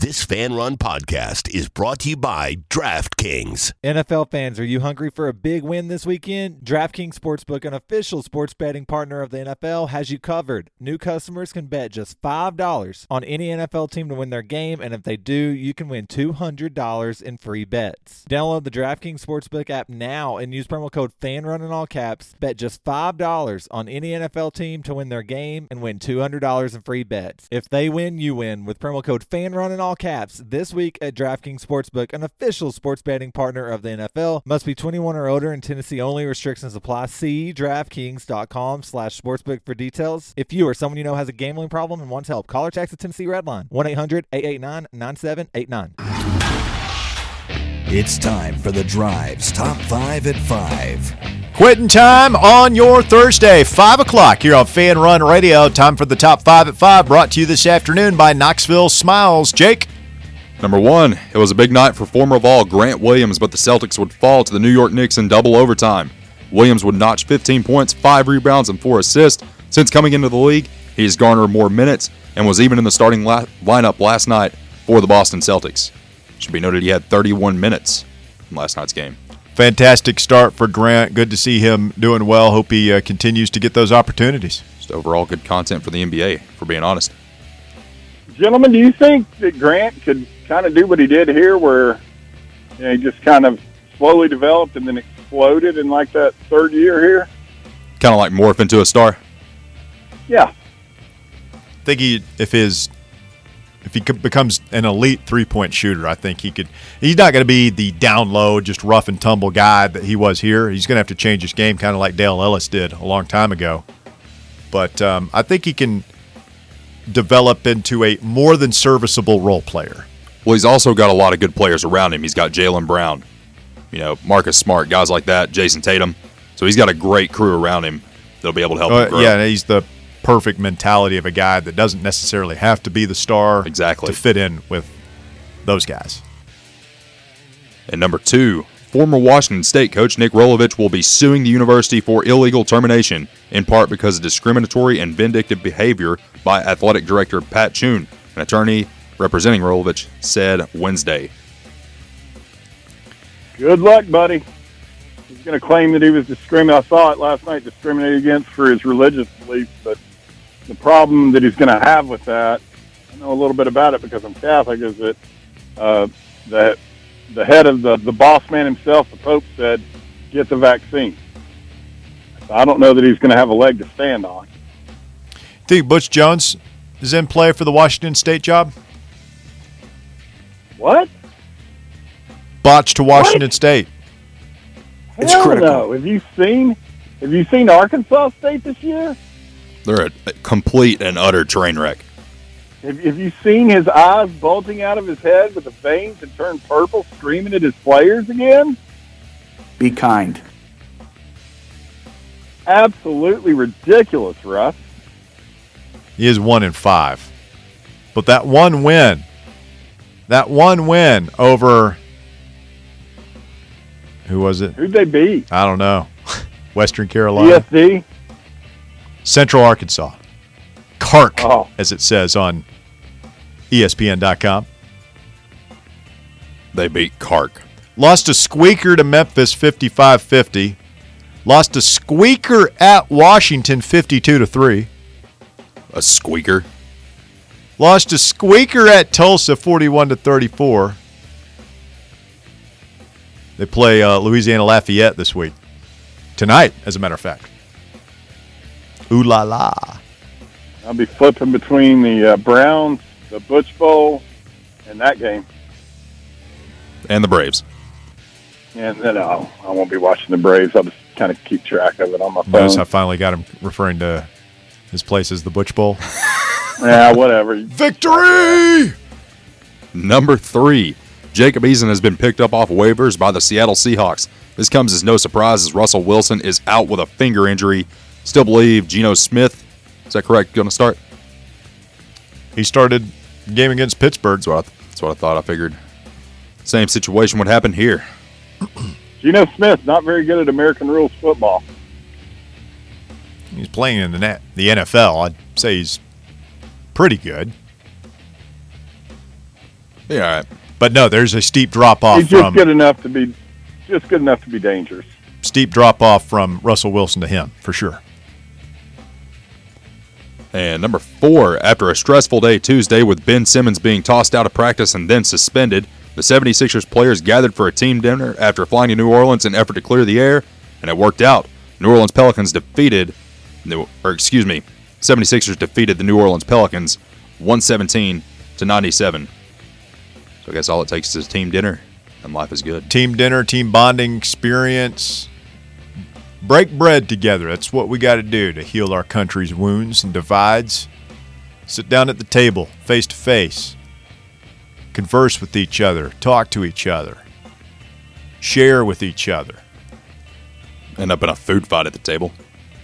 This Fan Run podcast is brought to you by DraftKings. NFL fans, are you hungry for a big win this weekend? DraftKings Sportsbook, an official sports betting partner of the NFL, has you covered. New customers can bet just $5 on any NFL team to win their game, and if they do, you can win $200 in free bets. Download the DraftKings Sportsbook app now and use promo code FANRUN in all caps. Bet just $5 on any NFL team to win their game and win $200 in free bets. If they win, you win with promo code FANRUN in all caps this week at DraftKings Sportsbook, an official sports betting partner of the NFL. Must be 21 or older in Tennessee only. Restrictions apply. See DraftKings.com/sportsbook for details. If you or someone you know has a gambling problem and wants help, call or text the Tennessee Red Line, 1-800-889-9789. It's time for The Drive's Top 5 at 5. Quitting time on your Thursday, 5 o'clock here on Fan Run Radio. Time for the Top 5 at 5, brought to you this afternoon by Knoxville Smiles. Jake? Number 1, it was a big night for former Vol Grant Williams, but the Celtics would fall to the New York Knicks in double overtime. Williams would notch 15 points, 5 rebounds, and 4 assists. Since coming into the league, he has garnered more minutes and was even in the starting lineup last night for the Boston Celtics. Should be noted he had 31 minutes in last night's game. Fantastic start for Grant. Good to see him doing well. Hope he continues to get those opportunities. Just overall good content for the NBA, for being honest. Gentlemen, do you think that Grant could kind of do what he did here where he just kind of slowly developed and then exploded in like that third year here? Kind of like morph into a star? Yeah. I think if he becomes an elite three-point shooter, I think he could. He's not going to be the down low, just rough and tumble guy that he was here. He's going to have to change his game, kind of like Dale Ellis did a long time ago. But I think he can develop into a more than serviceable role player. Well, he's also got a lot of good players around him. He's got Jaylen Brown, Marcus Smart, guys like that, Jason Tatum. So he's got a great crew around him that'll be able to help him grow. Yeah, he's the perfect mentality of a guy that doesn't necessarily have to be the star to fit in with those guys. And number 2, former Washington State coach Nick Rolovich will be suing the university for illegal termination, in part because of discriminatory and vindictive behavior by athletic director Pat Choon, an attorney representing Rolovich, said Wednesday. Good luck, buddy. He's going to claim that he was discriminated. I saw it last night, discriminated against for his religious beliefs, but the problem that he's going to have with that, I know a little bit about it because I'm Catholic, is that the head of the boss man himself, the Pope, said, get the vaccine. So I don't know that he's going to have a leg to stand on. Think Butch Jones is in play for the Washington State job? What? Botch to Washington State. It's critical. No. Have you seen Arkansas State this year? They're a complete and utter train wreck. Have you seen his eyes bulging out of his head with the veins that turn purple, screaming at his players again? Be kind. Absolutely ridiculous, Russ. He is 1-5. But that one win over, who was it? Who'd they beat? I don't know. Western Carolina. ESD? Central Arkansas. Kark, as it says on ESPN.com. They beat Kark. Lost a squeaker to Memphis 55-50. Lost a squeaker at Washington 52-3. A squeaker? Lost a squeaker at Tulsa 41-34. They play Louisiana Lafayette this week. Tonight, as a matter of fact. Ooh la la. I'll be flipping between the Browns, the Butch Bowl, and that game. And the Braves. And then I won't be watching the Braves. I'll just kind of keep track of it on my phone. Notice I finally got him referring to his place as the Butch Bowl. Yeah, whatever. Victory! Number 3, Jacob Eason has been picked up off waivers by the Seattle Seahawks. This comes as no surprise as Russell Wilson is out with a finger injury. Still believe Geno Smith, is that correct, going to start? He started the game against Pittsburgh. That's what I thought. I figured same situation would happen here. Geno Smith, not very good at American rules football. He's playing in the NFL. I'd say he's pretty good. Yeah, all right. But no, there's a steep drop off. He's just good enough to be dangerous. Steep drop off from Russell Wilson to him for sure. And number 4, after a stressful day Tuesday with Ben Simmons being tossed out of practice and then suspended, the 76ers players gathered for a team dinner after flying to New Orleans in an effort to clear the air, and it worked out. New Orleans Pelicans defeated, 76ers defeated the New Orleans Pelicans 117-97. So I guess all it takes is a team dinner, and life is good. Team dinner, team bonding experience. Break bread together. That's what we got to do to heal our country's wounds and divides. Sit down at the table, face to face. Converse with each other. Talk to each other. Share with each other. End up in a food fight at the table.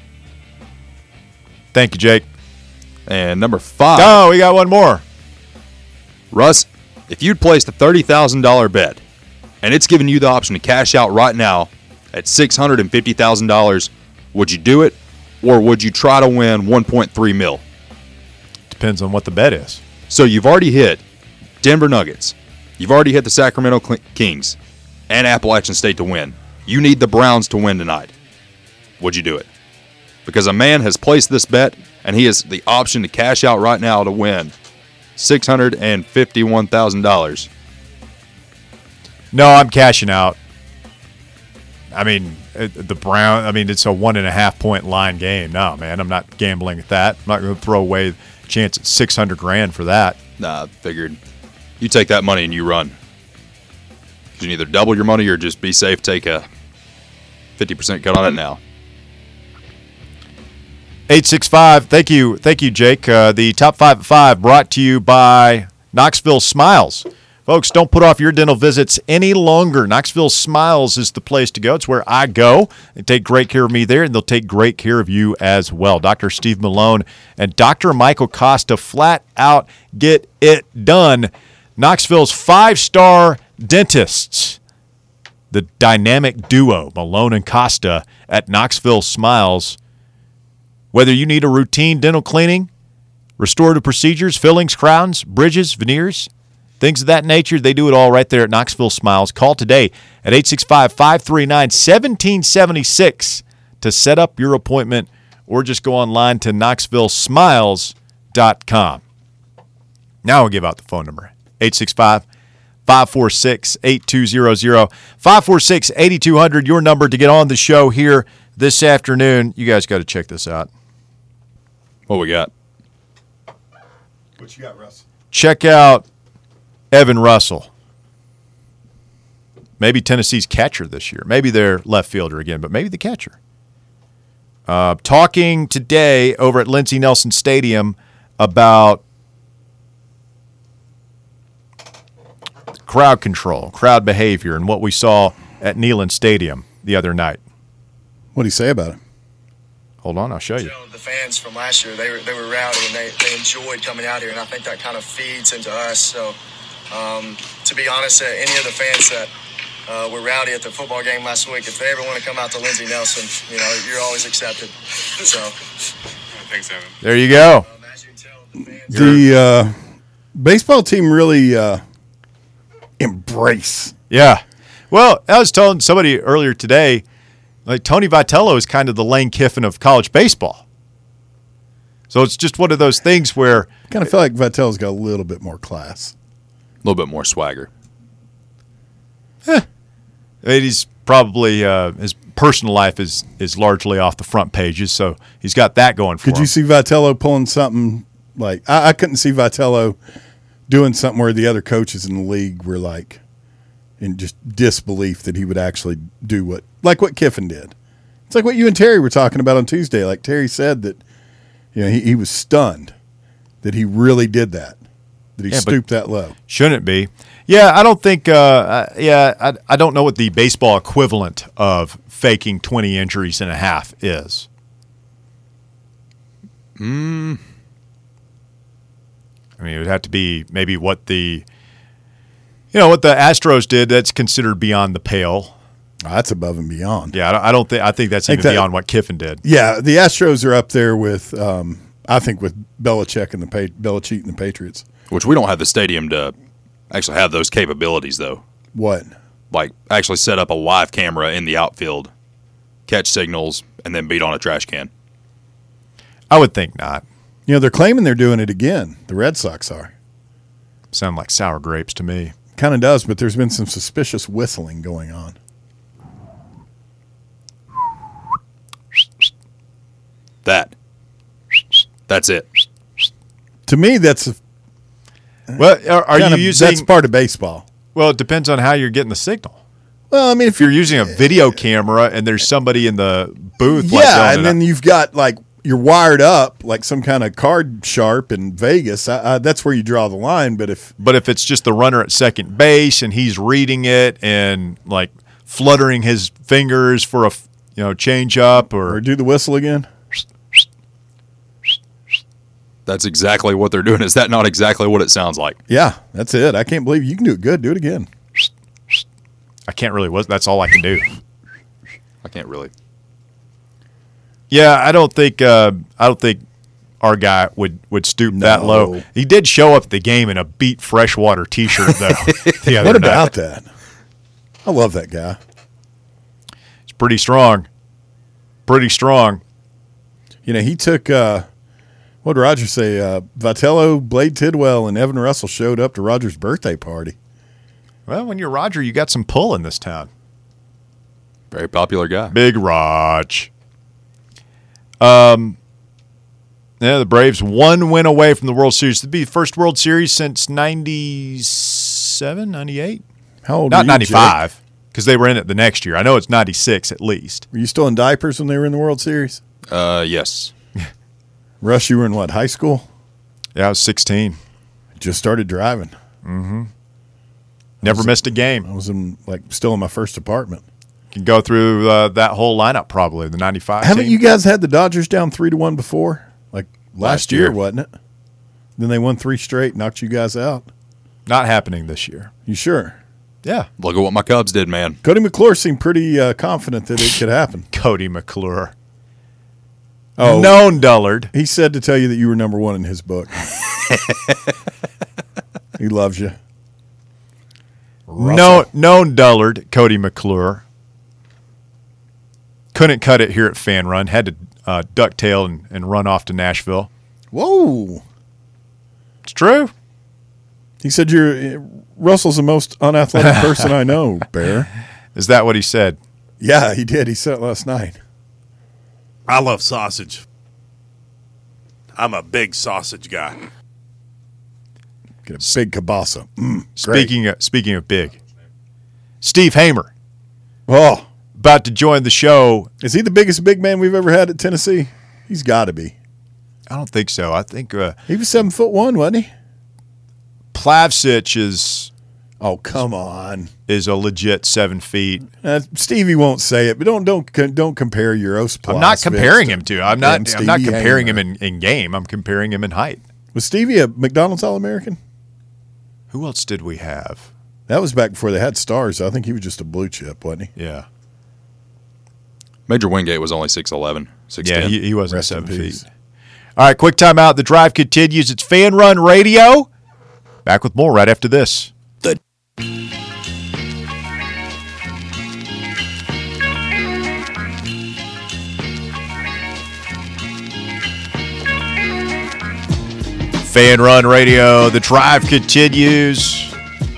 Thank you, Jake. And number 5. Oh, we got one more. Russ, if you'd placed a $30,000 bet, and it's giving you the option to cash out right now at $650,000, would you do it, or would you try to win $1.3 million? Depends on what the bet is. So you've already hit Denver Nuggets. You've already hit the Sacramento Kings and Appalachian State to win. You need the Browns to win tonight. Would you do it? Because a man has placed this bet, and he has the option to cash out right now to win $651,000. No, I'm cashing out. I mean, it's a 1.5 point line game. No, man, I'm not gambling at that. I'm not going to throw away the chance at $600,000 for that. Nah, I figured you take that money and you run. You can either double your money or just be safe, take a 50% cut on it now. 865. Thank you, Jake. The Top 5 at 5 brought to you by Knoxville Smiles. Folks, don't put off your dental visits any longer. Knoxville Smiles is the place to go. It's where I go. They take great care of me there, and they'll take great care of you as well. Dr. Steve Malone and Dr. Michael Costa flat out get it done. Knoxville's 5-star dentists, the dynamic duo, Malone and Costa at Knoxville Smiles. Whether you need a routine dental cleaning, restorative procedures, fillings, crowns, bridges, veneers, things of that nature, they do it all right there at Knoxville Smiles. Call today at 865-539-1776 to set up your appointment, or just go online to knoxvillesmiles.com. Now I'll give out the phone number, 865-546-8200, 546-8200, your number to get on the show here this afternoon. You guys got to check this out. What we got? What you got, Russ? Check out Evan Russell. Maybe Tennessee's catcher this year. Maybe their left fielder again, but maybe the catcher. Talking today over at Lindsey Nelson Stadium about crowd control, crowd behavior, and what we saw at Neyland Stadium the other night. What do you say about it? Hold on, I'll show you. The fans from last year, they were rowdy, and they enjoyed coming out here, and I think that kind of feeds into us. So, to be honest, any of the fans that were rowdy at the football game last week, if they ever want to come out to Lindsey Nelson, you're always accepted. So, thanks, Evan. There you go. As you can tell, the fans The baseball team really embrace. Yeah. Well, I was telling somebody earlier today, like Tony Vitello is kind of the Lane Kiffin of college baseball. So it's just one of those things where I kind of feel like Vitello's got a little bit more class. A little bit more swagger. He's probably his personal life is largely off the front pages, so he's got that going for him. Could you see Vitello pulling something like I couldn't see Vitello doing something where the other coaches in the league were like in just disbelief that he would actually do what Kiffin did. It's like what you and Terry were talking about on Tuesday. Like Terry said that he was stunned that he really did that he stooped that low. Shouldn't be. Yeah, I don't think I don't know what the baseball equivalent of faking 20 injuries and a half is. I mean, it would have to be maybe what the Astros did. That's considered beyond the pale. Oh, that's above and beyond. Yeah, I think that's even beyond what Kiffin did. Yeah, the Astros are up there with I think with Belichick and the Patriots. Which we don't have the stadium to actually have those capabilities, though. What? Like, actually set up a live camera in the outfield, catch signals, and then beat on a trash can. I would think not. You know, they're claiming they're doing it again. The Red Sox are. Sound like sour grapes to me. Kind of does, but there's been some suspicious whistling going on. That's it. To me, that's Well, are you using? That's part of baseball. Well, it depends on how you're getting the signal. Well, I mean, If you're using a video camera and there's somebody in the booth, yeah, and then you've got like you're wired up like some kind of card sharp in Vegas. That's where you draw the line. But if it's just the runner at second base and he's reading it and like fluttering his fingers for a change up or do the whistle again. That's exactly what they're doing. Is that not exactly what it sounds like? Yeah, that's it. I can't believe you can do it good. Do it again. I can't really. That's all I can do. I can't really. Yeah, I don't think our guy would stoop that low. He did show up at the game in a Beat Freshwater T-shirt though. The other what about night. that? I love that guy. He's pretty strong. Pretty strong. You know, he took. What did Roger say? Vitello, Blade Tidwell, and Evan Russell showed up to Roger's birthday party. Well, when you're Roger, you got some pull in this town. Very popular guy. Big Raj. Yeah, the Braves 1 win away from the World Series. It'd be the first World Series since 97, 98? How old Not were you, 95, because they were in it the next year. I know it's 96 at least. Were you still in diapers when they were in the World Series? Yes. Rush, you were in what, high school? Yeah, I was 16. Just started driving. Mm-hmm. Never missed a game. I was still in my first apartment. Can go through that whole lineup probably, the 95 Haven't team. you guys had the Dodgers down 3-1 before? Like last year, wasn't it? Then they won 3 straight, knocked you guys out. Not happening this year. You sure? Yeah. Look at what my Cubs did, man. Cody McClure seemed pretty confident that it could happen. Cody McClure. Oh, known dullard. He said to tell you that you were number 1 in his book. He loves you. Known dullard, Cody McClure. Couldn't cut it here at Fan Run. Had to ducktail and run off to Nashville. Whoa. It's true. He said Russell's the most unathletic person I know, Bear. Is that what he said? Yeah, he did. He said it last night. I love sausage. I'm a big sausage guy. Get a big kielbasa. Speaking of big, Steve Hamer. Oh, about to join the show. Is he the biggest big man we've ever had at Tennessee? He's got to be. I don't think so. I think he was 7'1", wasn't he? Plavsic is. Oh, come on. Is a legit 7 feet. Stevie won't say it, but don't compare Euros Plavsic. I'm not comparing him to. I'm not comparing Hamer. him in game. I'm comparing him in height. Was Stevie a McDonald's All-American? Who else did we have? That was back before they had stars. I think he was just a blue chip, wasn't he? Yeah. Major Wingate was only 6'11", 6'10". Yeah, he wasn't 7 feet. All right, quick timeout. The drive continues. It's Fan Run Radio. Back with more right after this. Fan Run Radio. The drive continues.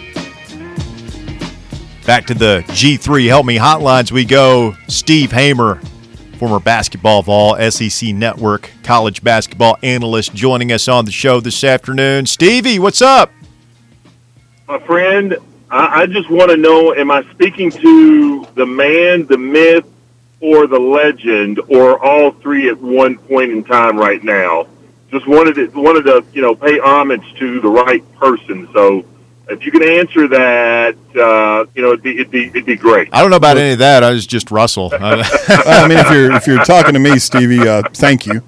Back to the G3 Help Me hotlines we go. Steve Hamer, former Basketball of All, SEC Network college basketball analyst, joining us on the show this afternoon. Stevie, what's up? My friend, I just want to know, am I speaking to the man, the myth, or the legend, or all three at one point in time right now? Just wanted to pay homage to the right person. So if you can answer that, it'd be great. I don't know about any of that. I was just Russell. I mean, if you're talking to me, Stevie, thank you.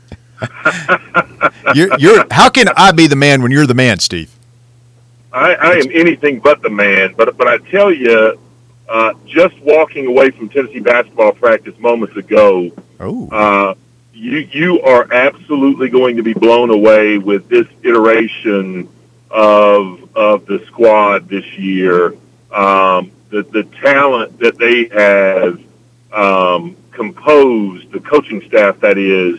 How can I be the man when you're the man, Steve? I am anything but the man. But I tell you, just walking away from Tennessee basketball practice moments ago, you are absolutely going to be blown away with this iteration of of the squad this year, the talent that they have composed, the coaching staff that is,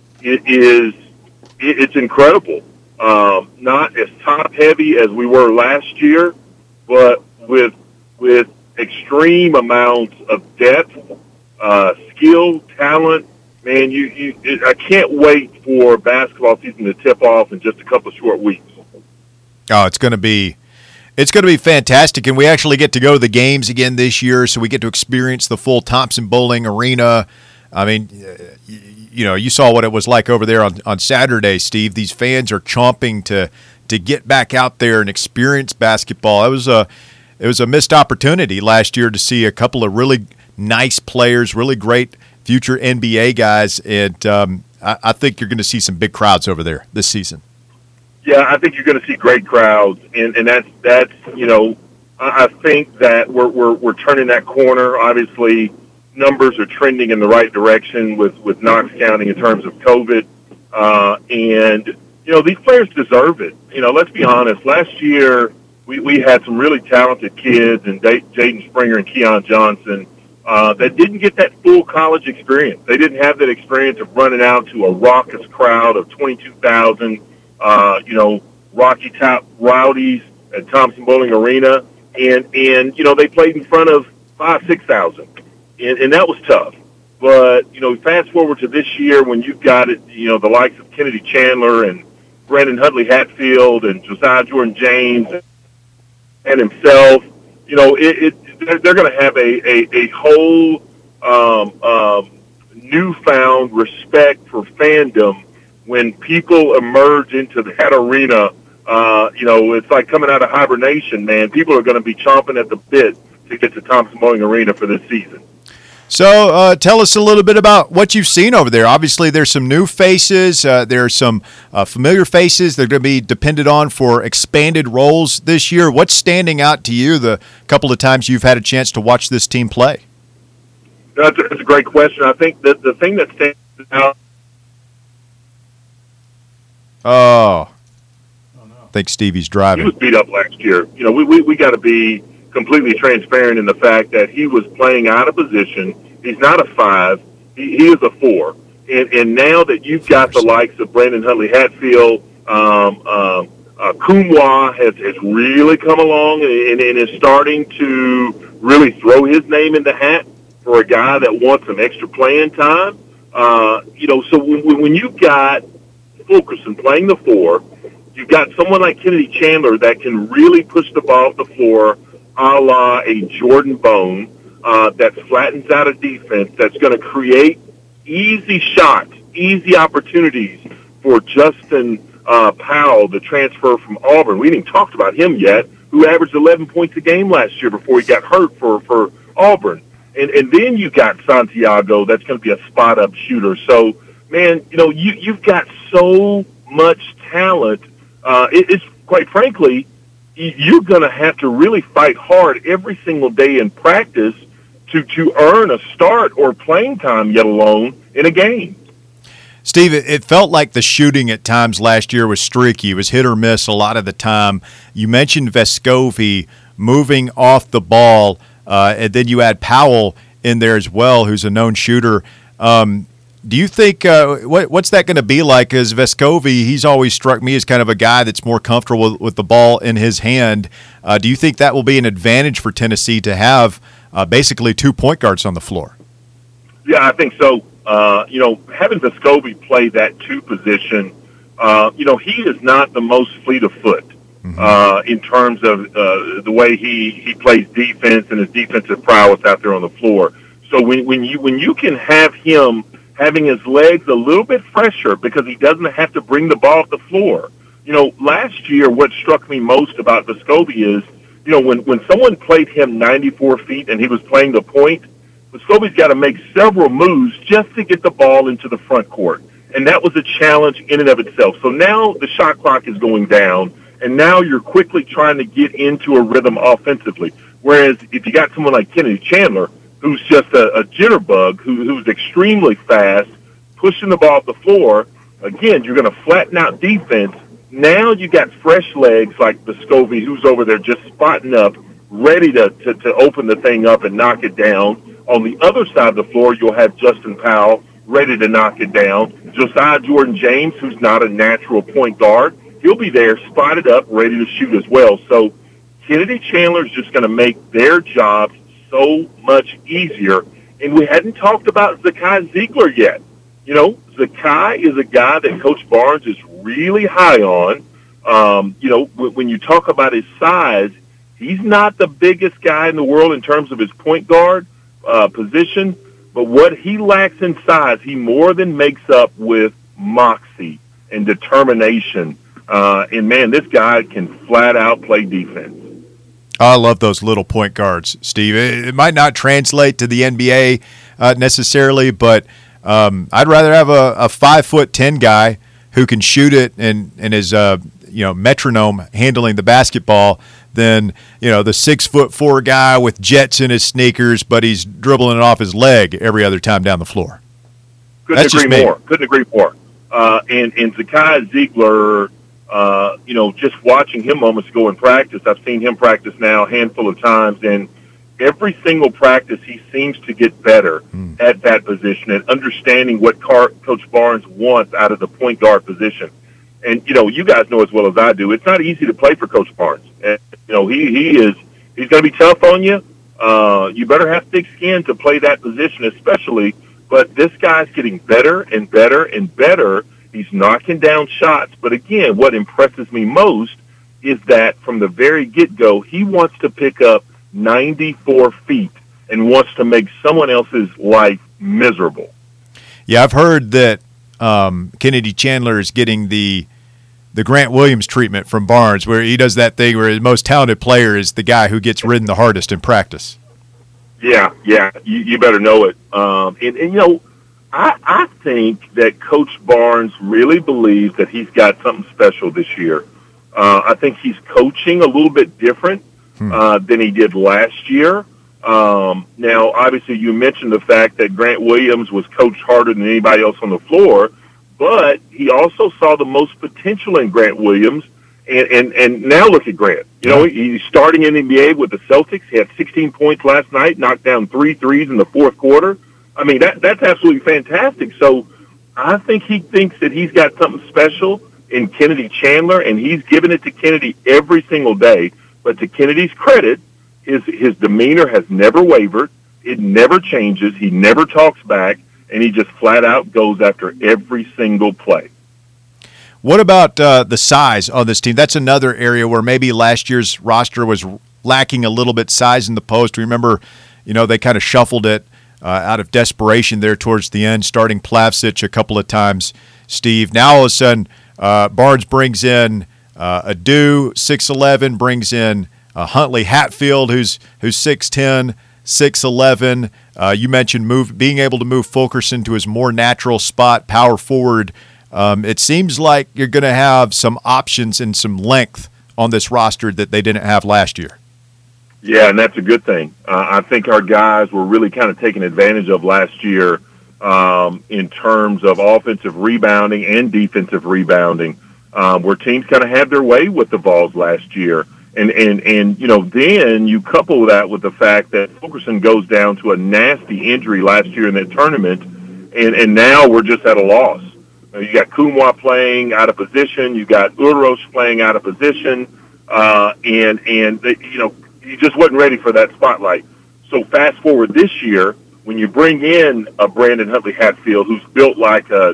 it's incredible. Not as top heavy as we were last year, but with extreme amounts of depth, skill, talent. Man, I can't wait for basketball season to tip off in just a couple of short weeks. Oh, it's going to be fantastic, and we actually get to go to the games again this year, so we get to experience the full Thompson-Boling Arena. I mean, you saw what it was like over there on Saturday, Steve. These fans are chomping to get back out there and experience basketball. It was a missed opportunity last year to see a couple of really nice players, really great future NBA guys, and I think you're going to see some big crowds over there this season. Yeah, I think you're going to see great crowds, and that's I think that we're turning that corner. Obviously, numbers are trending in the right direction with Knox County in terms of COVID, and these players deserve it. Let's be honest. Last year, we had some really talented kids, and Jaden Springer and Keon Johnson, that didn't get that full college experience. They didn't have that experience of running out to a raucous crowd of 22,000. Rocky Top Rowdies at Thompson-Boling Arena, and they played in front of 5,000-6,000, and that was tough. But fast forward to this year when you've got it, the likes of Kennedy Chandler and Brandon Huntley Hatfield and Josiah Jordan James and himself, they're going to have a whole newfound respect for fandom. When people emerge into that arena, it's like coming out of hibernation, man. People are going to be chomping at the bit to get to Thompson-Boling Arena for this season. So tell us a little bit about what you've seen over there. Obviously, there's some new faces. There are some familiar faces that are going to be depended on for expanded roles this year. What's standing out to you the couple of times you've had a chance to watch this team play? That's a great question. I think that the thing that stands out. Oh, I think Stevie's driving. He was beat up last year. We got to be completely transparent in the fact that he was playing out of position. He's not a 5. He is a 4. And now that you've got the likes of Brandon Huntley Hatfield, Kumwa has really come along and is starting to really throw his name in the hat for a guy that wants some extra playing time. So when you've got Fulkerson playing the 4, you've got someone like Kennedy Chandler that can really push the ball up the floor, a la a Jordan Bone, that flattens out a defense, that's going to create easy shots, easy opportunities for Justin Powell, the transfer from Auburn. We haven't even talked about him yet, who averaged 11 points a game last year before he got hurt for Auburn. And then you got Santiago, that's going to be a spot-up shooter. So, man, you've got so much talent. It's quite frankly, you're going to have to really fight hard every single day in practice to earn a start or playing time, yet alone in a game. Steve, it felt like the shooting at times last year was streaky. It was hit or miss a lot of the time. You mentioned Vescovi moving off the ball, and then you add Powell in there as well, who's a known shooter. Do you think what's that going to be like? As Vescovi, he's always struck me as kind of a guy that's more comfortable with the ball in his hand. Do you think that will be an advantage for Tennessee to have basically 2 point guards on the floor? Yeah, I think so. Having Vescovi play that 2 position, he is not the most fleet of foot in terms of the way he plays defense and his defensive prowess out there on the floor. So when you can have him having his legs a little bit fresher because he doesn't have to bring the ball off the floor. Last year what struck me most about Vescovi is, when someone played him 94 feet and he was playing the point, Vescovi's got to make several moves just to get the ball into the front court. And that was a challenge in and of itself. So now the shot clock is going down, and now you're quickly trying to get into a rhythm offensively. Whereas if you got someone like Kennedy Chandler, who's just a jitterbug, who's extremely fast, pushing the ball off the floor, again, you're going to flatten out defense, Now you got fresh legs like Vescovi, who's over there just spotting up, ready to open the thing up and knock it down. On the other side of the floor, you'll have Justin Powell ready to knock it down. Josiah Jordan-James, who's not a natural point guard, he'll be there spotted up, ready to shoot as well. So Kennedy Chandler's just going to make their jobs so much easier. And we hadn't talked about Zakai Ziegler yet. You know, Zakai is a guy that Coach Barnes is really high on. You know, when you talk about his size, he's not the biggest guy in the world in terms of his point guard position, but what he lacks in size, he more than makes up with moxie and determination. And, man, this guy can flat out play defense. I love those little point guards, Steve. It might not translate to the NBA necessarily, but I'd rather have a 5'10" guy who can shoot it and is metronome handling the basketball than the 6'4" guy with jets in his sneakers, but he's dribbling it off his leg every other time down the floor. Couldn't agree more. And Zakai Ziegler, just watching him moments ago in practice, I've seen him practice now a handful of times, and every single practice he seems to get better at that position and understanding what Coach Barnes wants out of the point guard position. And, you guys know as well as I do, it's not easy to play for Coach Barnes. And, he's going to be tough on you. You better have thick skin to play that position especially, but this guy's getting better and better and better. He's knocking down shots. But again, what impresses me most is that from the very get-go, he wants to pick up 94 feet and wants to make someone else's life miserable. Yeah, I've heard that Kennedy Chandler is getting the Grant Williams treatment from Barnes, where he does that thing where the most talented player is the guy who gets ridden the hardest in practice. Yeah, you better know it. I think that Coach Barnes really believes that he's got something special this year. I think he's coaching a little bit different than he did last year. Now, obviously, you mentioned the fact that Grant Williams was coached harder than anybody else on the floor, but he also saw the most potential in Grant Williams. And now look at Grant. He's starting in the NBA with the Celtics. He had 16 points last night, knocked down 3 threes in the fourth quarter. I mean, that's absolutely fantastic. So I think he thinks that he's got something special in Kennedy Chandler, and he's giving it to Kennedy every single day. But to Kennedy's credit, his demeanor has never wavered. It never changes. He never talks back, and he just flat out goes after every single play. What about the size on this team? That's another area where maybe last year's roster was lacking a little bit size in the post. Remember, they kind of shuffled it out of desperation there towards the end, starting Plavsic a couple of times, Steve. Now all of a sudden, Barnes brings in Adu, 6'11", brings in Huntley Hatfield, who's 6'10", 6'11". You mentioned being able to move Fulkerson to his more natural spot, power forward. It seems like you're going to have some options and some length on this roster that they didn't have last year. Yeah, and that's a good thing. I think our guys were really kind of taken advantage of last year in terms of offensive rebounding and defensive rebounding, where teams kind of had their way with the Vols last year. And then you couple that with the fact that Fulkerson goes down to a nasty injury last year in that tournament, and now we're just at a loss. You got Kumwa playing out of position. You got Uros playing out of position, he just wasn't ready for that spotlight. So fast forward this year, when you bring in a Brandon Huntley Hatfield, who's built like a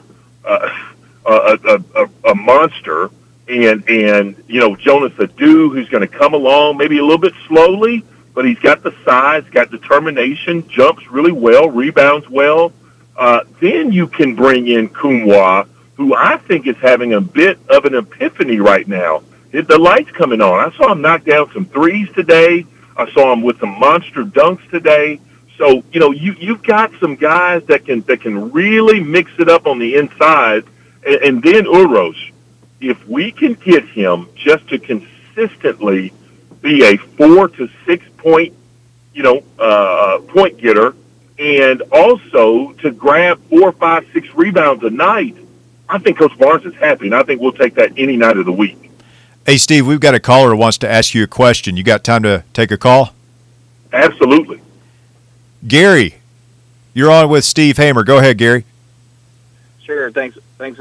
monster, and Jonas Adu, who's going to come along maybe a little bit slowly, but he's got the size, got determination, jumps really well, rebounds well. Then you can bring in Kumwa, who I think is having a bit of an epiphany right now. The light's coming on. I saw him knock down some threes today. I saw him with some monster dunks today. So, you've got some guys that can really mix it up on the inside. And then Uros, if we can get him just to consistently be a 4 to 6 point, point getter, and also to grab 4, 5, 6 rebounds a night, I think Coach Barnes is happy, and I think we'll take that any night of the week. Hey, Steve, we've got a caller who wants to ask you a question. You got time to take a call? Absolutely. Gary, you're on with Steve Hamer. Go ahead, Gary. Sure. Thanks,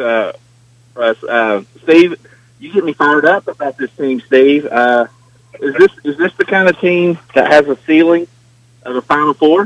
Russ. Steve, you get me fired up about this team, Steve. Is this the kind of team that has a ceiling of a Final Four?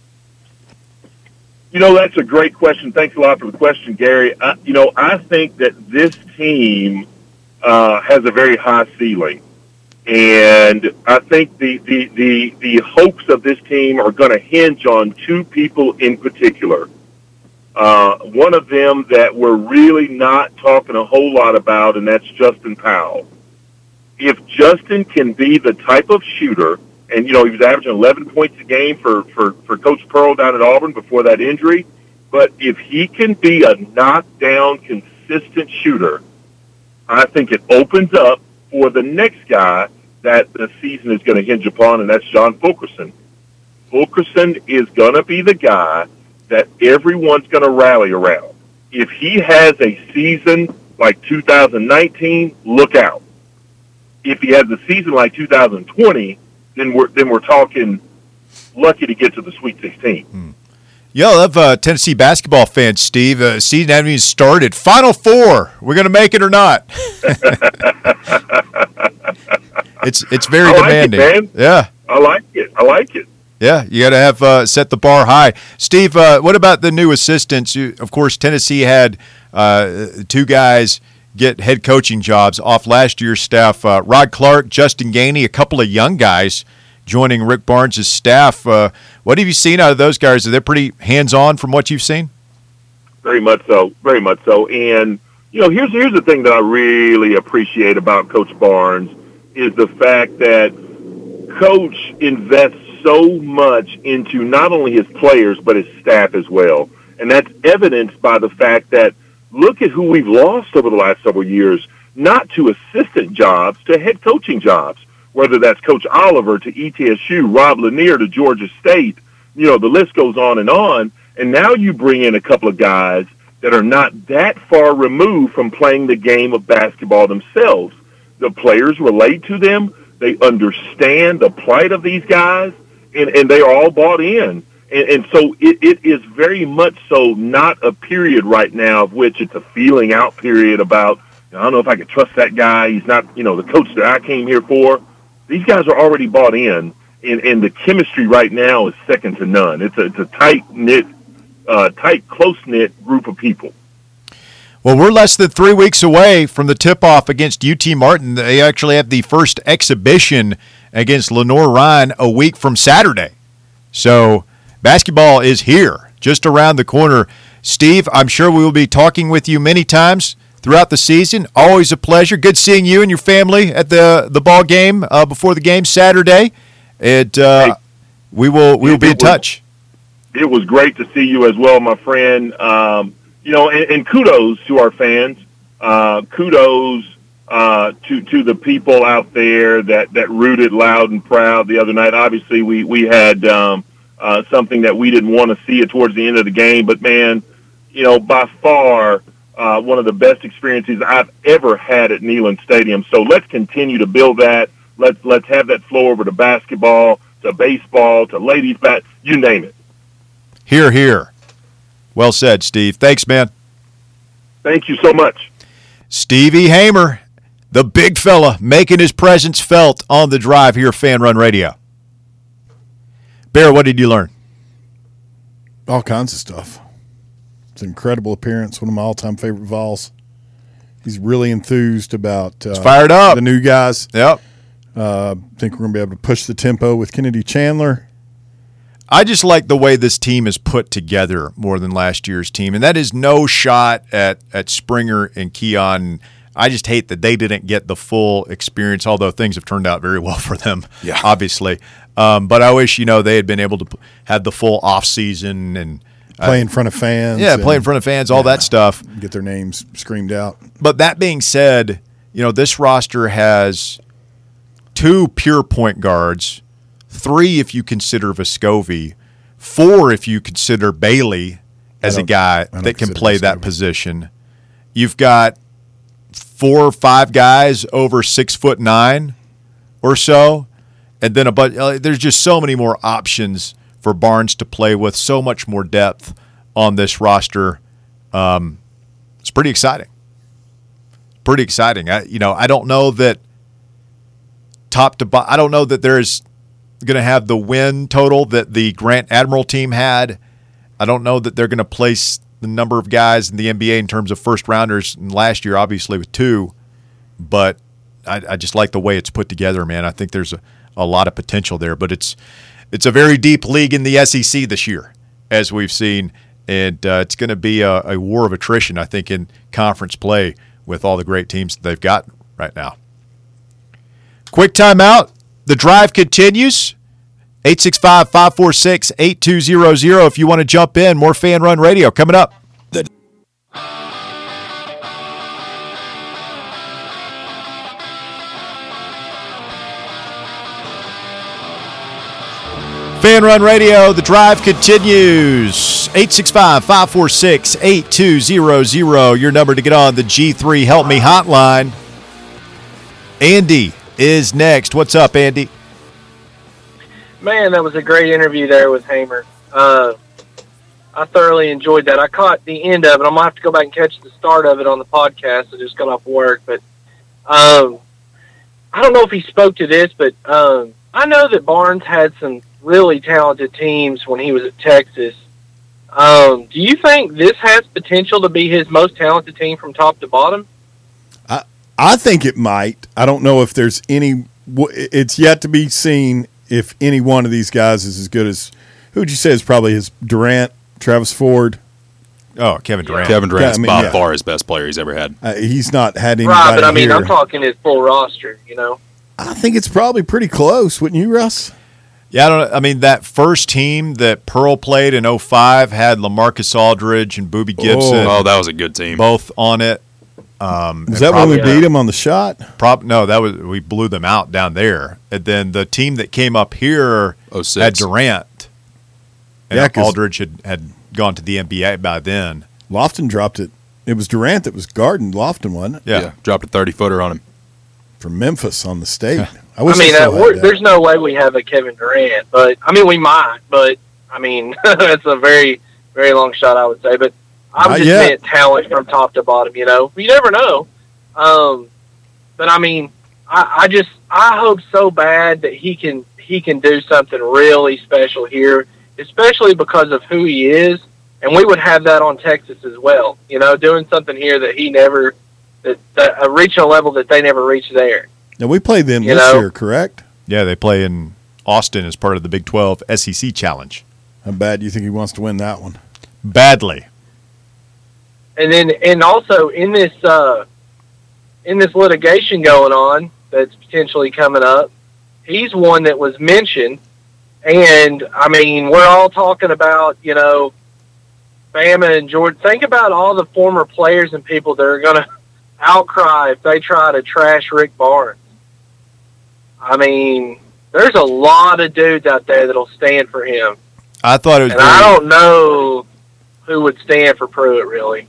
That's a great question. Thanks a lot for the question, Gary. I think that this team has a very high ceiling. And I think the hopes of this team are going to hinge on two people in particular. One of them that we're really not talking a whole lot about, and that's Justin Powell. If Justin can be the type of shooter, and, he was averaging 11 points a game for Coach Pearl down at Auburn before that injury, but if he can be a knockdown, consistent shooter, I think it opens up for the next guy that the season is going to hinge upon, and that's John Fulkerson. Fulkerson is going to be the guy that everyone's going to rally around. If he has a season like 2019, look out. If he has a season like 2020, then we're talking lucky to get to the Sweet 16. Yo, I love Tennessee basketball fans, Steve. Season hasn't even started. Final Four. We're going to make it or not? It's very demanding. Man. Yeah. I like it. Yeah, you got to have set the bar high. Steve, what about the new assistants? Of course, Tennessee had two guys get head coaching jobs off last year's staff. Rod Clark, Justin Gainey, a couple of young guys joining Rick Barnes' staff. What have you seen out of those guys? Are they pretty hands-on from what you've seen? Very much so. And, here's the thing that I really appreciate about Coach Barnes is the fact that Coach invests so much into not only his players but his staff as well. And that's evidenced by the fact that look at who we've lost over the last several years, not to assistant jobs, to head coaching jobs, whether that's Coach Oliver to ETSU, Rob Lanier to Georgia State. The list goes on. And now you bring in a couple of guys that are not that far removed from playing the game of basketball themselves. The players relate to them. They understand the plight of these guys, and they are all bought in. And so it is very much so not a period right now of which it's a feeling out period about, I don't know if I can trust that guy. He's not, the coach that I came here for. These guys are already bought in, and the chemistry right now is second to none. It's a tight-knit, close-knit group of people. Well, we're less than 3 weeks away from the tip-off against UT Martin. They actually have the first exhibition against Lenoir-Rhyne a week from Saturday. So basketball is here, just around the corner. Steve, I'm sure we will be talking with you many times throughout the season. Always a pleasure. Good seeing you and your family at the ball game before the game Saturday. We will be in touch. It was great to see you as well, my friend. And kudos to our fans. Kudos to the people out there that rooted loud and proud the other night. Obviously, we had something that we didn't want to see towards the end of the game, but man, by far one of the best experiences I've ever had at Neyland Stadium. So let's continue to build that. Let's have that flow over to basketball, to baseball, to ladies bat, you name it. Hear, hear. Well said, Steve. Thanks, man. Thank you so much. Stevie Hamer, the big fella, making his presence felt on the drive here, Fan Run Radio. Bear, what did you learn? All kinds of stuff. It's an incredible appearance, one of my all-time favorite Vols. He's really enthused about fired up. The new guys. Yep. I think we're going to be able to push the tempo with Kennedy Chandler. I just like the way this team is put together more than last year's team, and that is no shot at Springer and Keon. I just hate that they didn't get the full experience, although things have turned out very well for them, obviously. But I wish, they had been able to have the full offseason and play in front of fans. Yeah, play in front of fans, all that stuff. Get their names screamed out. But that being said, this roster has 2 pure point guards, 3 if you consider Vescovi, 4 if you consider Bailey as a guy that can play that position. You've got 4 or 5 guys over 6'9" or so, and then there's just so many more options for Barnes to play with, so much more depth on this roster. It's pretty exciting. Pretty exciting. I don't know that top to bottom. I don't know that there's going to have the win total that the Grant Admiral team had. I don't know that they're going to place the number of guys in the NBA in terms of first rounders. And last year, obviously, with 2, but I just like the way it's put together, man. I think there's a lot of potential there, but it's a very deep league in the SEC this year, as we've seen, and it's going to be a war of attrition, I think, in conference play with all the great teams that they've got right now. Quick timeout. The drive continues. 865-546-8200 if you want to jump in. More Fan Run Radio coming up. Fan Run Radio, the drive continues. 865-546-8200, your number to get on the G3 Help Me hotline. Andy is next. What's up, Andy? Man, that was a great interview there with Hamer. I thoroughly enjoyed that. I caught the end of it. I'm going to have to go back and catch the start of it on the podcast. I just got off work. But I don't know if he spoke to this, but I know that Barnes had some really talented teams when he was at Texas. Do you think this has potential to be his most talented team from top to bottom? I think it might. I don't know if there's any – it's yet to be seen if any one of these guys is as good as – who would you say is probably his Durant, Travis Ford? Oh, Kevin Durant. Kevin Durant's by far his best player he's ever had. He's not had anybody right, but I mean, here. I'm talking his full roster, you know. I think it's probably pretty close, wouldn't you, Russ? Yeah, I mean, that first team that Pearl played in 05 had LaMarcus Aldridge and Boobie Gibson. Oh, that was a good team. Both on it. Was that when we beat them on the shot? No, we blew them out down there. And then the team that came up here 06. had Durant. And Yeah, 'cause Aldridge had gone to the NBA by then. Lofton dropped it. It was Durant that was guarding Lofton, wasn't it? Yeah, dropped a 30-footer on him. From Memphis on the state. I mean, there's no way we have a Kevin Durant, but I mean, we might, but I mean, it's a very, very long shot, I would say. But I was just meant talent from top to bottom, you know. You never know. But I mean, I hope so bad that he can do something really special here, especially because of who he is, and we would have that on Texas as well. You know, doing something here that he never. That reaching a level that they never reached there. Now, we played them this year, correct? Yeah, they play in Austin as part of the Big 12 SEC Challenge. How bad do you think he wants to win that one? Badly. And also in this litigation going on that's potentially coming up, he's one that was mentioned, and I mean, we're all talking about, you know, Bama and Jordan. Think about all the former players and people that are going to outcry if they try to trash Rick Barnes. I mean, there's a lot of dudes out there that'll stand for him. I thought it was. And I don't know who would stand for Pruitt, really.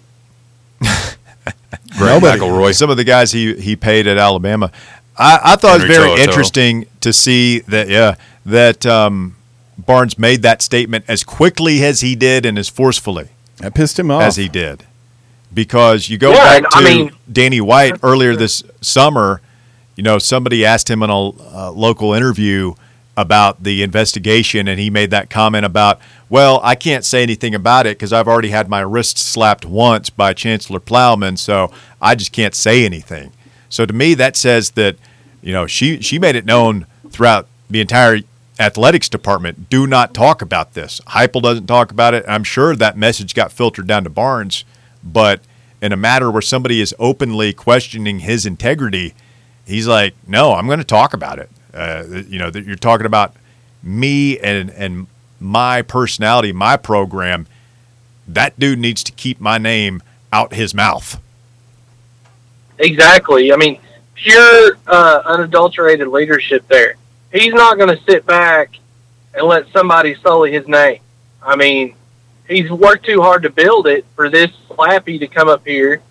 Greg McElroy. Some of the guys he paid at Alabama. I thought it was very interesting to see that. Barnes made that statement as quickly as he did and as forcefully. That pissed him off as he did. Because you go back to Danny White earlier this summer, you know, somebody asked him in a local interview about the investigation, and he made that comment about, well, I can't say anything about it because I've already had my wrist slapped once by Chancellor Plowman, so I just can't say anything. So to me, that says that, you know, she made it known throughout the entire athletics department, do not talk about this. Heupel doesn't talk about it. I'm sure that message got filtered down to Barnes. But in a matter where somebody is openly questioning his integrity, he's like, no, I'm going to talk about it. You know, that you're talking about me and my personality, my program. That dude needs to keep my name out his mouth. Exactly. I mean, pure unadulterated leadership there. He's not going to sit back and let somebody sully his name. I mean, he's worked too hard to build it for this slappy to come up here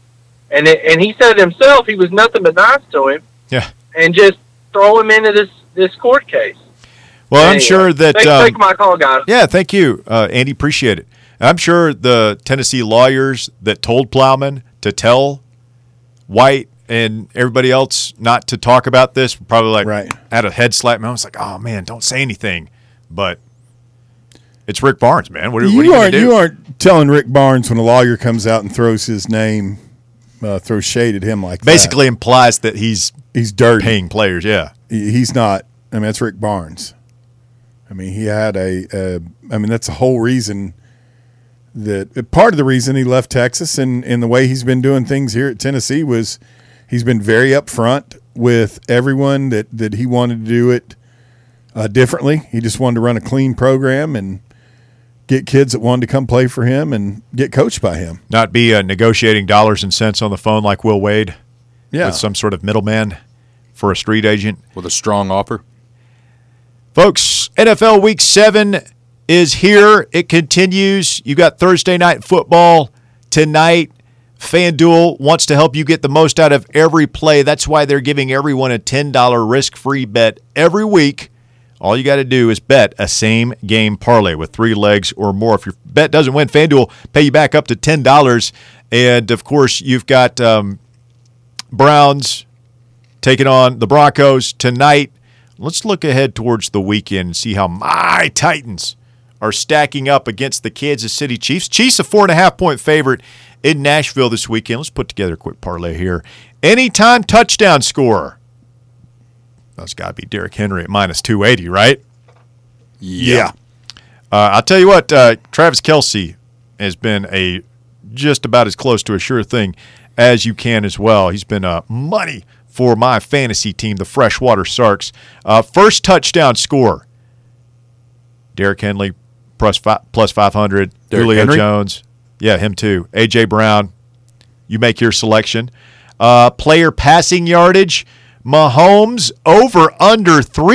And he said himself he was nothing but nice to him. Yeah. And just throw him into this court case. Well, anyway, I'm sure that take my call, guys. Yeah, thank you, Andy. Appreciate it. I'm sure the Tennessee lawyers that told Plowman to tell White and everybody else not to talk about this were probably had a head slap. I was like, oh man, don't say anything. But it's Rick Barnes, man. What are you going to do? You aren't telling Rick Barnes when a lawyer comes out and throws his name, throws shade at him like Basically implies that he's dirty, paying players. Yeah, he's not. I mean, that's Rick Barnes. I mean, he had that's the whole reason part of the reason he left Texas and the way he's been doing things here at Tennessee was he's been very upfront with everyone that he wanted to do it differently. He just wanted to run a clean program and get kids that wanted to come play for him and get coached by him. Not be negotiating dollars and cents on the phone like Will Wade with some sort of middleman for a street agent. With a strong offer. Folks, NFL Week 7 is here. It continues. You got Thursday night football tonight. FanDuel wants to help you get the most out of every play. That's why they're giving everyone a $10 risk-free bet every week. All you got to do is bet a same-game parlay with 3 legs or more. If your bet doesn't win, FanDuel pay you back up to $10. And, of course, you've got Browns taking on the Broncos tonight. Let's look ahead towards the weekend and see how my Titans are stacking up against the Kansas City Chiefs. Chiefs a 4.5-point favorite in Nashville this weekend. Let's put together a quick parlay here. Anytime touchdown scorer. That's got to be Derrick Henry at minus 280, right? Yeah. I'll tell you what, Travis Kelce has been just about as close to a sure thing as you can as well. He's been money for my fantasy team, the Freshwater Sharks. First touchdown scorer, Derrick Henry plus 500. Julio Henry? Jones. Yeah, him too. A.J. Brown. You make your selection. Player passing yardage, Mahomes over under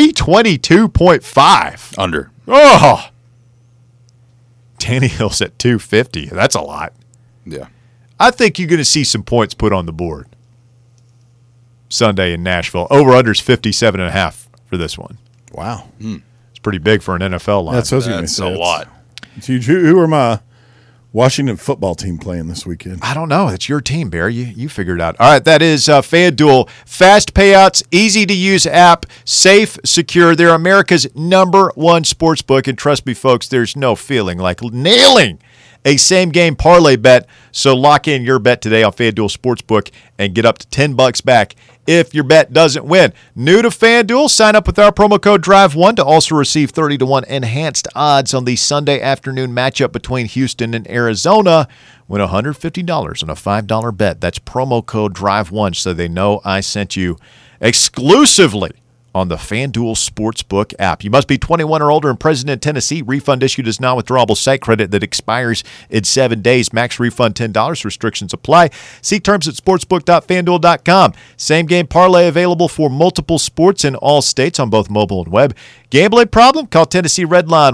322.5. Under. Oh. Tannehill's at 250. That's a lot. Yeah. I think you're going to see some points put on the board Sunday in Nashville. Over-under's 57.5 for this one. Wow. It's pretty big for an NFL line. That's a lot. It's huge. Who are my Washington football team playing this weekend? I don't know. It's your team, Bear. You figure it out. All right, that is FanDuel. Fast payouts, easy-to-use app, safe, secure. They're America's #1 sportsbook. And trust me, folks, there's no feeling like nailing a same-game parlay bet. So lock in your bet today on FanDuel Sportsbook and get up to $10 back if your bet doesn't win. New to FanDuel, sign up with our promo code DRIVE1 to also receive 30-1 enhanced odds on the Sunday afternoon matchup between Houston and Arizona. Win $150 on a $5 bet. That's promo code DRIVE1 so they know I sent you exclusively on the FanDuel Sportsbook app. You must be 21 or older and present in Tennessee. Refund issued as non-withdrawable site credit that expires in 7 days. Max refund $10. Restrictions apply. See terms at sportsbook.fanduel.com. Same game parlay available for multiple sports in all states on both mobile and web. Gambling problem? Call Tennessee Redline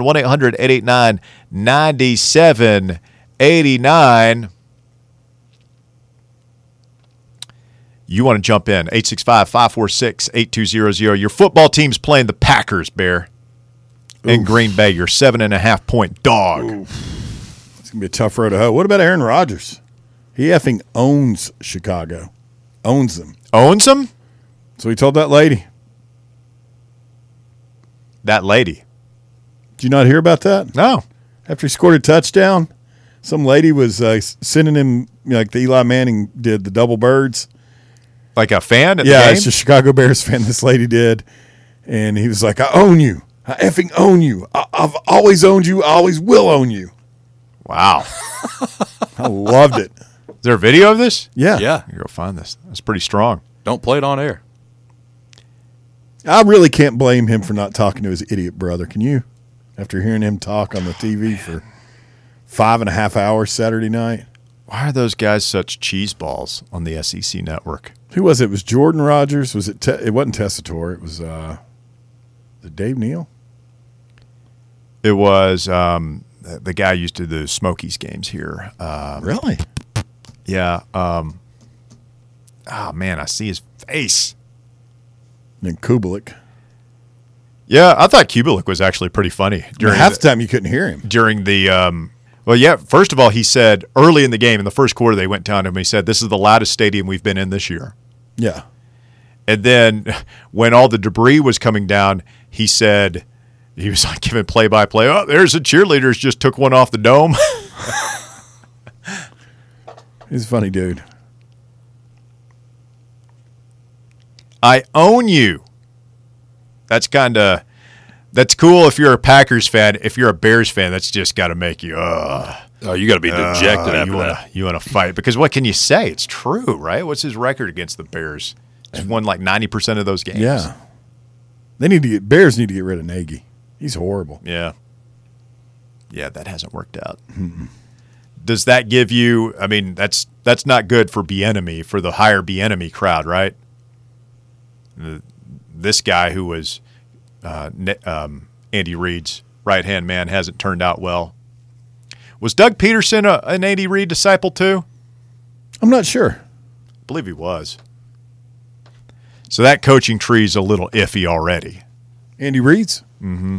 1-800-889-9789. You want to jump in, 865-546-8200. Your football team's playing the Packers, Bear, in Green Bay. Your 7.5-point dog. Oof. It's going to be a tough road to hoe. What about Aaron Rodgers? He effing owns Chicago. Owns them. Owns them? So he told that lady. That lady? Did you not hear about that? No. After he scored a touchdown, some lady was sending him, like the Eli Manning did, the double birds. Like a fan at the game? Yeah, it's a Chicago Bears fan this lady did. And he was like, I own you. I effing own you. I've always owned you. I always will own you. Wow. I loved it. Is there a video of this? Yeah. Yeah. You're going to find this. That's pretty strong. Don't play it on air. I really can't blame him for not talking to his idiot brother. Can you? After hearing him talk on the TV for 5.5 hours Saturday night. Why are those guys such cheese balls on the SEC network? Who was it? It was Jordan Rodgers. Was it? It wasn't Tessitore. It was Dave Neal. It was the guy used to do the Smokies games here. Really? Yeah. Oh, man, I see his face. And Kubelik. Yeah, I thought Kubelik was actually pretty funny. During half the time you couldn't hear him. During the well, yeah, first of all, he said early in the game, in the first quarter, they went down to him. He said, this is the loudest stadium we've been in this year. Yeah. And then when all the debris was coming down, he said, he was like giving play-by-play, oh, there's the cheerleaders just took one off the dome. He's a funny dude. I own you. That's cool if you're a Packers fan. If you're a Bears fan, that's just got to make you, oh, you got to be dejected after that. You want to fight. Because what can you say? It's true, right? What's his record against the Bears? He's won like 90% of those games. Yeah. Bears need to get rid of Nagy. He's horrible. Yeah. Yeah, that hasn't worked out. Mm-hmm. Does that give you, I mean, that's not good for Bieniemy, for the higher Bieniemy crowd, right? This guy who was Andy Reid's right-hand man hasn't turned out well. Was Doug Peterson an Andy Reid disciple too? I'm not sure. I believe he was. So that coaching tree is a little iffy already. Andy Reid's? Mm-hmm.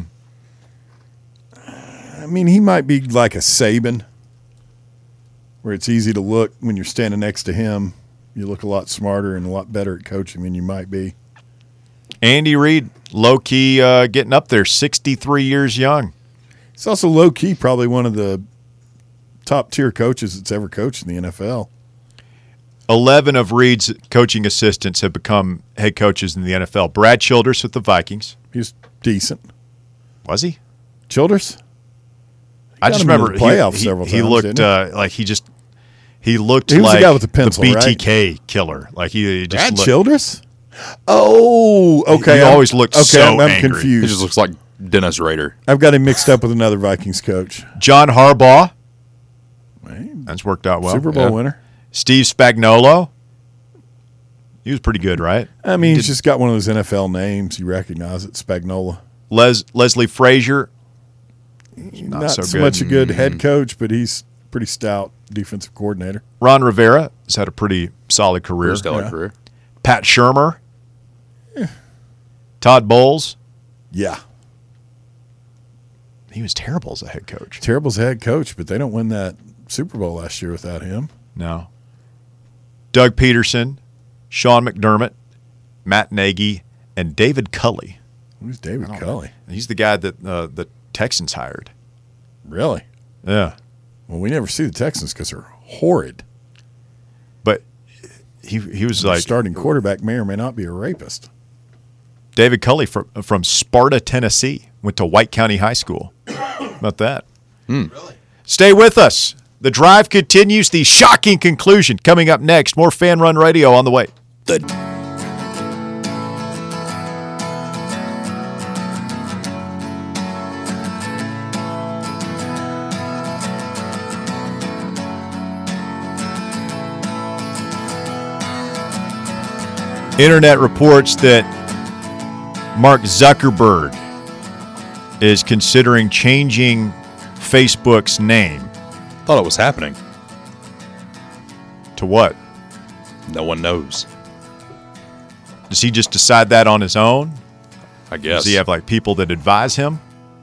I mean, he might be like a Saban, where it's easy to look when you're standing next to him. You look a lot smarter and a lot better at coaching than you might be. Andy Reid, low-key getting up there, 63 years young. He's also low-key probably one of the top-tier coaches that's ever coached in the NFL. 11 of Reid's coaching assistants have become head coaches in the NFL. Brad Childress with the Vikings. He was decent. Was he? Childress? I just remember playoffs several times. He looked like he looked was like the guy with the pencil, BTK killer. Like he just Brad Childress? Oh, okay. He always looked so I'm angry. confused. He just looks like Dennis Rader. I've got him mixed up with another Vikings coach. John Harbaugh. Right. That's worked out well. Super Bowl winner. Steve Spagnuolo. He was pretty good, right? I mean, he's just got one of those NFL names. You recognize it, Spagnuolo. Leslie Frazier. Not so much a good head coach, but he's pretty stout defensive coordinator. Ron Rivera has had a pretty solid career. Stellar career. Pat Shurmur. Todd Bowles. Yeah. He was terrible as a head coach. Terrible as a head coach, but they don't win that Super Bowl last year without him. No. Doug Peterson, Sean McDermott, Matt Nagy, and David Culley. Who's David Culley? He's the guy that the Texans hired. Really? Yeah. Well, we never see the Texans because they're horrid. But he was like starting quarterback may or may not be a rapist. David Culley from Sparta, Tennessee, went to White County High School. How about that? Really? Stay with us. The drive continues. The shocking conclusion coming up next. More Fan Run Radio on the way. Internet reports that Mark Zuckerberg is considering changing Facebook's name. Thought it was happening. To what? No one knows. Does he just decide that on his own? I guess. Does he have like people that advise him?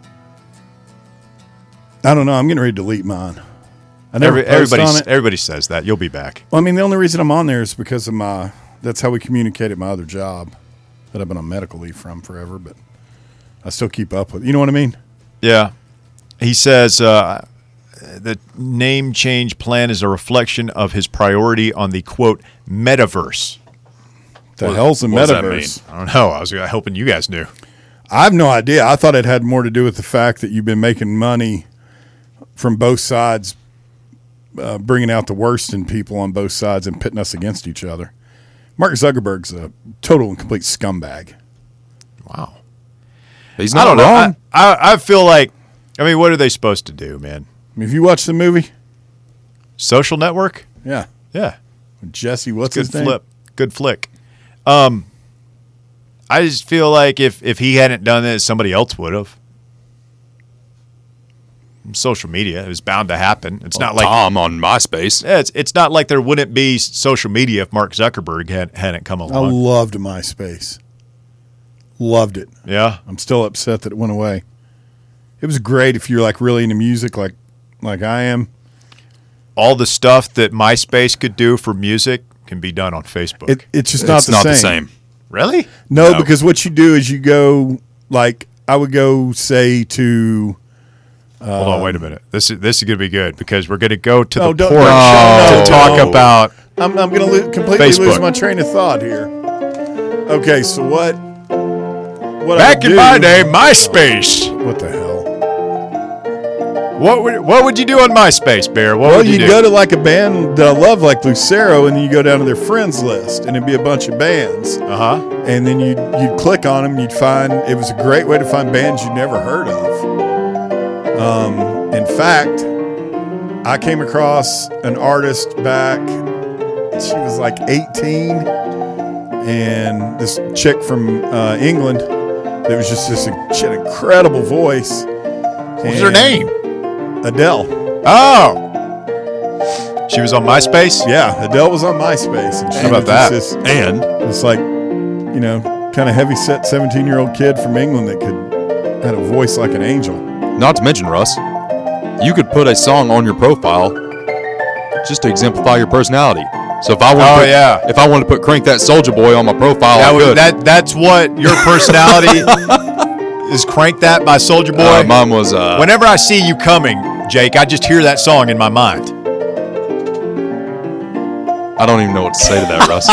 I don't know. I'm getting ready to delete mine. I never post on it. Everybody says that. You'll be back. Well, I mean, the only reason I'm on there is because of that's how we communicate at my other job that I've been on medical leave from forever, but I still keep up with it. You know what I mean? Yeah. He says the name change plan is a reflection of his priority on the, quote, metaverse. The hell's the metaverse? I don't know. I was hoping you guys knew. I have no idea. I thought it had more to do with the fact that you've been making money from both sides, bringing out the worst in people on both sides and pitting us against each other. Mark Zuckerberg's a total and complete scumbag. Wow. He's not I don't wrong. know. I feel like, I mean, what are they supposed to do, man? I mean, have you watched the movie? Social Network? Yeah. Yeah. Jesse, what's his name? Good flick. I just feel like if he hadn't done it, somebody else would have. social media. It was bound to happen. It's not like Tom on MySpace. Yeah, it's not like there wouldn't be social media if Mark Zuckerberg hadn't come along. I loved MySpace. Loved it. Yeah. I'm still upset that it went away. It was great if you're like really into music like I am. All the stuff that MySpace could do for music can be done on Facebook. It's just not the same. Really? No, because what you do is you go, like, I would go, say, to... Hold on, wait a minute. This is going to be good because we're going to go to the porch to talk about I'm going to completely Facebook. lose my train of thought here. Okay, so what back in my day, MySpace. What the hell? What would you do on MySpace, Bear? What would you do? Go to like a band that I love, like Lucero, and then you go down to their friends list, and it'd be a bunch of bands. And then you'd click on them, you'd find it was a great way to find bands you'd never heard of. In fact, I came across an artist back. She was like 18, and this chick from England. That was just she had an incredible voice. What was her name? Adele. Oh. She was on MySpace? Yeah, Adele was on MySpace. And How about that? It's like, kind of heavy-set 17-year-old kid from England that had a voice like an angel. Not to mention, Russ, you could put a song on your profile just to exemplify your personality. So if I wanted to put "Crank That Soldier Boy" on my profile, I could. That's what your personality is. "Crank That" by Soulja Boy. Mine was. Whenever I see you coming, Jake, I just hear that song in my mind. I don't even know what to say to that, Russ.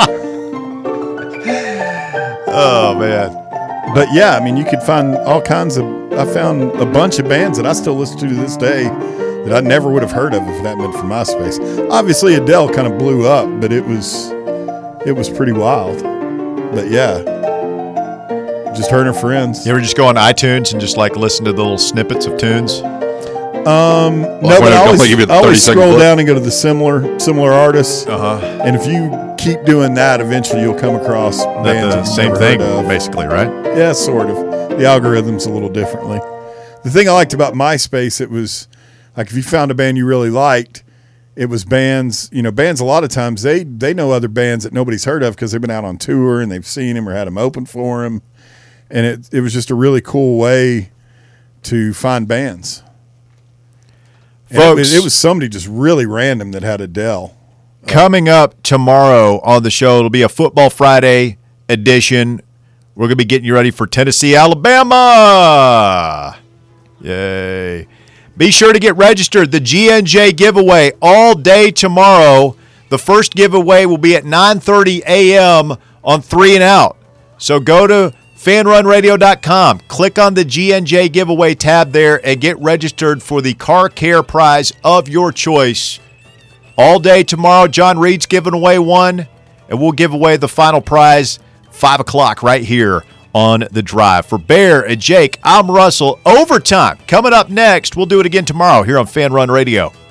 Oh man. But yeah, I mean, you could find all kinds of. I found a bunch of bands that I still listen to this day that I never would have heard of if it hadn't been for MySpace. Obviously, Adele kind of blew up, but it was pretty wild. But yeah, just her and her friends. You ever just go on iTunes and just like listen to the little snippets of tunes? No, but I always scroll down and go to the similar artists. And if you keep doing that, eventually you'll come across bands the same thing, basically, right? Yeah, sort of. The algorithm's a little differently. The thing I liked about MySpace, it was like if you found a band you really liked, it was bands. Bands a lot of times they know other bands that nobody's heard of because they've been out on tour and they've seen them or had them open for them, and it was just a really cool way to find bands. Folks, it was somebody just really random that had Adele. Coming up tomorrow on the show, it'll be a Football Friday edition. We're going to be getting you ready for Tennessee, Alabama. Yay. Be sure to get registered. The GNJ giveaway all day tomorrow. The first giveaway will be at 9:30 a.m. on 3 and Out. So go to fanrunradio.com. Click on the GNJ giveaway tab there and get registered for the car care prize of your choice. All day tomorrow, John Reed's giving away one, and we'll give away the final prize 5 o'clock right here on The Drive. For Bear and Jake, I'm Russell. Overtime coming up next. We'll do it again tomorrow here on Fan Run Radio.